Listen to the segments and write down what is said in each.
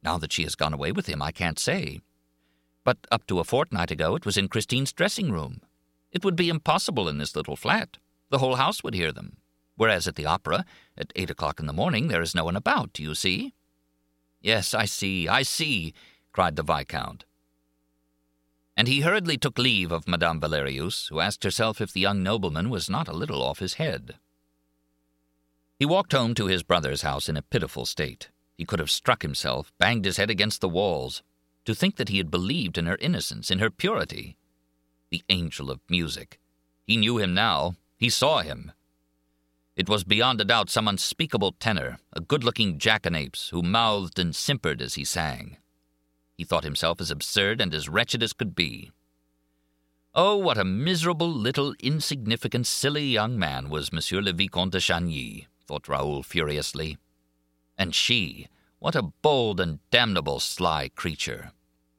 Now that she has gone away with him, I can't say. But up to a fortnight ago, it was in Christine's dressing room. It would be impossible in this little flat. The whole house would hear them. Whereas at the opera, at 8 o'clock in the morning, there is no one about, do you see?" "Yes, I see," cried the Viscount. And he hurriedly took leave of Madame Valerius, who asked herself if the young nobleman was not a little off his head. He walked home to his brother's house in a pitiful state. He could have struck himself, banged his head against the walls. To think that he had believed in her innocence, in her purity. The angel of music. He knew him now. He saw him. It was beyond a doubt some unspeakable tenor, a good-looking jackanapes who mouthed and simpered as he sang. He thought himself as absurd and as wretched as could be. Oh, what a miserable, little, insignificant, silly young man was Monsieur le Vicomte de Chagny, thought Raoul furiously. And she, what a bold and damnable sly creature.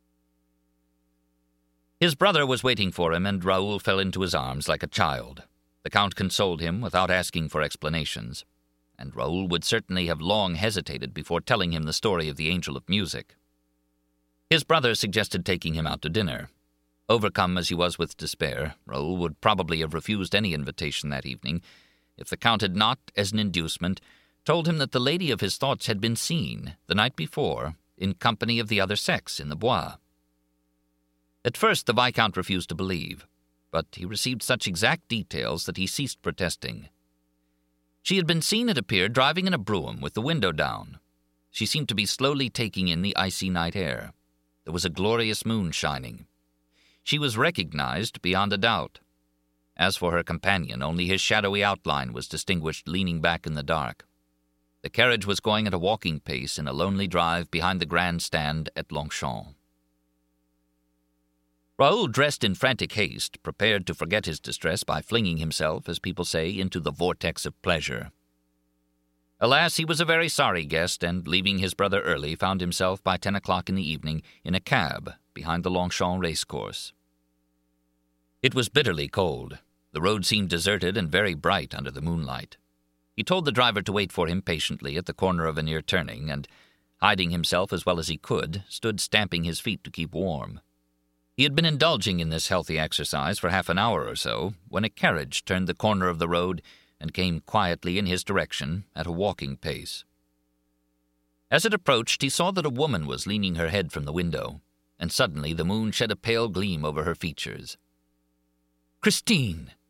His brother was waiting for him, and Raoul fell into his arms like a child. The Count consoled him without asking for explanations, and Raoul would certainly have long hesitated before telling him the story of the Angel of Music. His brother suggested taking him out to dinner. Overcome as he was with despair, Raoul would probably have refused any invitation that evening if the Count had not, as an inducement, told him that the lady of his thoughts had been seen, the night before, in company of the other sex in the Bois. At first the Viscount refused to believe, but he received such exact details that he ceased protesting. She had been seen, it appeared, driving in a brougham with the window down. She seemed to be slowly taking in the icy night air. There was a glorious moon shining. She was recognized beyond a doubt. As for her companion, only his shadowy outline was distinguished leaning back in the dark. The carriage was going at a walking pace in a lonely drive behind the grandstand at Longchamp. Raoul dressed in frantic haste, prepared to forget his distress by flinging himself, as people say, into the vortex of pleasure. Alas, he was a very sorry guest, and, leaving his brother early, found himself by 10 o'clock in the evening in a cab behind the Longchamp racecourse. It was bitterly cold. The road seemed deserted and very bright under the moonlight. He told the driver to wait for him patiently at the corner of a near turning, and, hiding himself as well as he could, stood stamping his feet to keep warm. He had been indulging in this healthy exercise for half an hour or so, when a carriage turned the corner of the road and came quietly in his direction at a walking pace. As it approached, he saw that a woman was leaning her head from the window, and suddenly the moon shed a pale gleam over her features. "Christine!"